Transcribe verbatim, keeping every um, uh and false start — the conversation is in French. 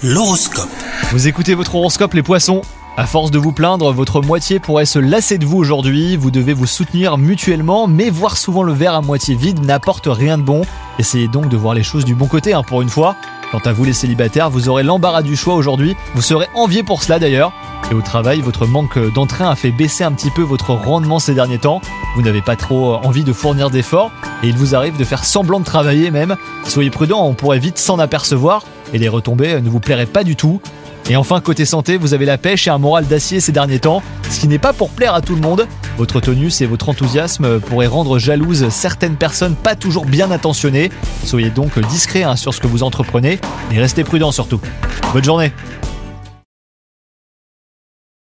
L'horoscope. Vous écoutez votre horoscope les poissons. À force de vous plaindre, votre moitié pourrait se lasser de vous aujourd'hui. Vous devez vous soutenir mutuellement, mais voir souvent le verre à moitié vide n'apporte rien de bon. Essayez donc de voir les choses du bon côté, hein, pour une fois. Quant à vous les célibataires, vous aurez l'embarras du choix aujourd'hui. Vous serez enviés pour cela d'ailleurs. Et au travail, votre manque d'entrain a fait baisser un petit peu votre rendement ces derniers temps. Vous n'avez pas trop envie de fournir d'efforts et il vous arrive de faire semblant de travailler même. Soyez prudent, on pourrait vite s'en apercevoir et les retombées ne vous plairaient pas du tout. Et enfin, côté santé, vous avez la pêche et un moral d'acier ces derniers temps, ce qui n'est pas pour plaire à tout le monde. Votre tonus et votre enthousiasme pourraient rendre jalouses certaines personnes pas toujours bien intentionnées. Soyez donc discret hein, sur ce que vous entreprenez et restez prudent surtout. Bonne journée.